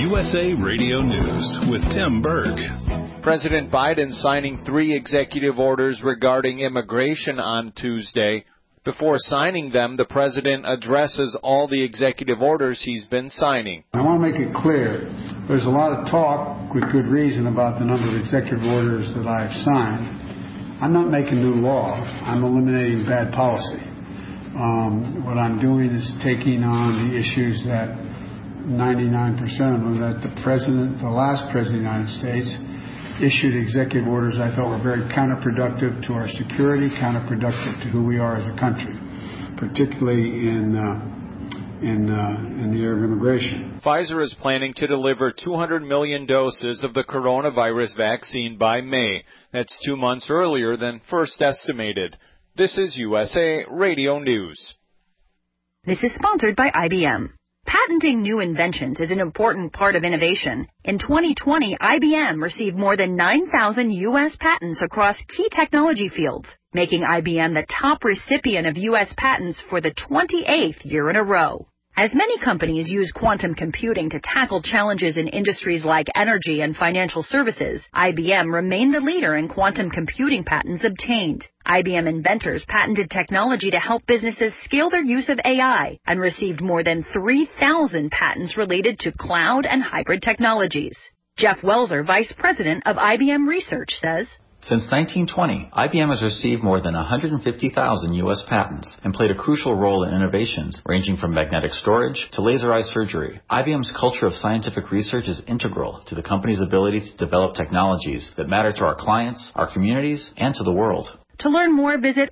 USA Radio News with Tim Berg. President Biden signing 3 executive orders regarding immigration on Tuesday. Before signing them, the president addresses all the executive orders he's been signing. I want to make it clear, there's a lot of talk with good reason about the number of executive orders that I've signed. I'm not making new law. I'm eliminating bad policy. What I'm doing is taking on the issues that 99% of them, that the last president of the United States, issued executive orders I thought were very counterproductive to our security, counterproductive to who we are as a country, particularly in the area of immigration. Pfizer is planning to deliver 200 million doses of the coronavirus vaccine by May. That's 2 months earlier than first estimated. This is USA Radio News. This is sponsored by IBM. Patenting new inventions is an important part of innovation. In 2020, IBM received more than 9,000 U.S. patents across key technology fields, making IBM the top recipient of U.S. patents for the 28th year in a row. As many companies use quantum computing to tackle challenges in industries like energy and financial services, IBM remained the leader in quantum computing patents obtained. IBM inventors patented technology to help businesses scale their use of AI and received more than 3,000 patents related to cloud and hybrid technologies. Jeff Welser, Vice President of IBM Research, says, Since 1920, IBM has received more than 150,000 U.S. patents and played a crucial role in innovations ranging from magnetic storage to laser eye surgery. IBM's culture of scientific research is integral to the company's ability to develop technologies that matter to our clients, our communities, and to the world. To learn more, visit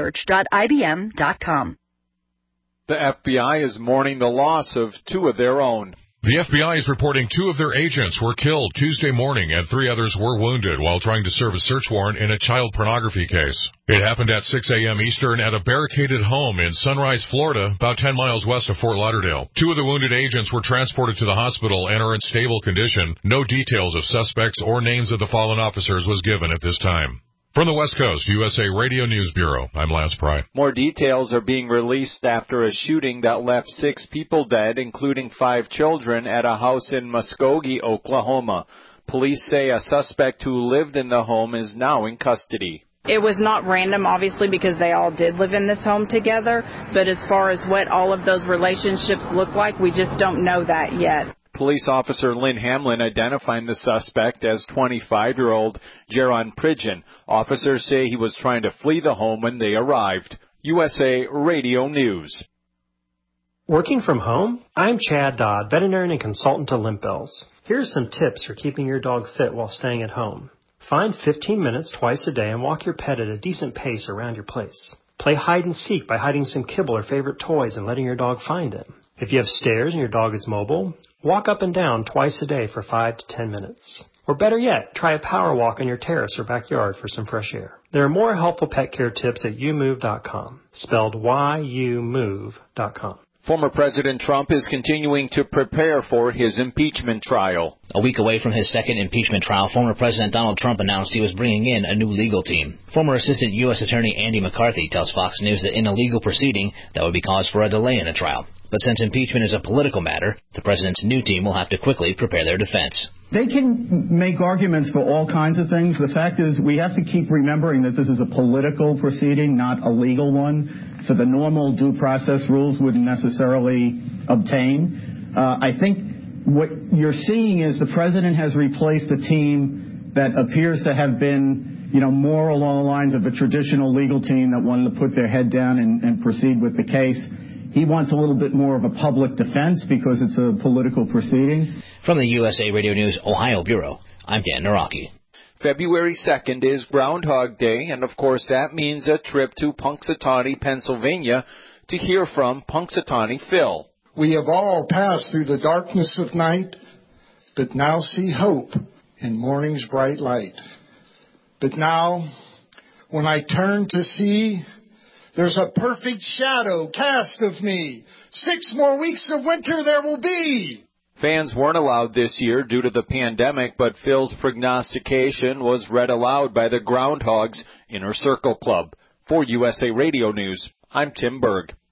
research.ibm.com. The FBI is mourning the loss of 2 of their own. The FBI is reporting 2 of their agents were killed Tuesday morning and 3 others were wounded while trying to serve a search warrant in a child pornography case. It happened at 6 a.m. Eastern at a barricaded home in Sunrise, Florida, about 10 miles west of Fort Lauderdale. 2 of the wounded agents were transported to the hospital and are in stable condition. No details of suspects or names of the fallen officers was given at this time. From the West Coast, USA Radio News Bureau, I'm Lance Pry. More details are being released after a shooting that left 6 people dead, including 5 children, at a house in Muskogee, Oklahoma. Police say a suspect who lived in the home is now in custody. It was not random, obviously, because they all did live in this home together. But as far as what all of those relationships look like, we just don't know that yet. Police officer Lynn Hamlin identifying the suspect as 25-year-old Jaron Pridgeon. Officers say he was trying to flee the home when they arrived. USA Radio News. Working from home? I'm Chad Dodd, veterinarian and consultant to Limp Bells. Here are some tips for keeping your dog fit while staying at home. Find 15 minutes twice a day and walk your pet at a decent pace around your place. Play hide and seek by hiding some kibble or favorite toys and letting your dog find them. If you have stairs and your dog is mobile, walk up and down twice a day for 5 to 10 minutes. Or better yet, try a power walk on your terrace or backyard for some fresh air. There are more helpful pet care tips at youmove.com, spelled YOUMOVE.com. Former President Trump is continuing to prepare for his impeachment trial. A week away from his second impeachment trial, former President Donald Trump announced he was bringing in a new legal team. Former Assistant U.S. Attorney Andy McCarthy tells Fox News that in a legal proceeding, that would be cause for a delay in a trial. But since impeachment is a political matter, the president's new team will have to quickly prepare their defense. They can make arguments for all kinds of things. The fact is we have to keep remembering that this is a political proceeding, not a legal one. So the normal due process rules wouldn't necessarily obtain. I think what you're seeing is the president has replaced a team that appears to have been, more along the lines of a traditional legal team that wanted to put their head down and proceed with the case. He wants a little bit more of a public defense because it's a political proceeding. From the USA Radio News Ohio Bureau, I'm Dan Naraki. February 2nd is Groundhog Day, and of course that means a trip to Punxsutawney, Pennsylvania, to hear from Punxsutawney Phil. We have all passed through the darkness of night, but now see hope in morning's bright light. But now, when I turn to see, there's a perfect shadow cast of me. 6 more weeks of winter there will be. Fans weren't allowed this year due to the pandemic, but Phil's prognostication was read aloud by the Groundhogs Inner Circle Club. For USA Radio News, I'm Tim Berg.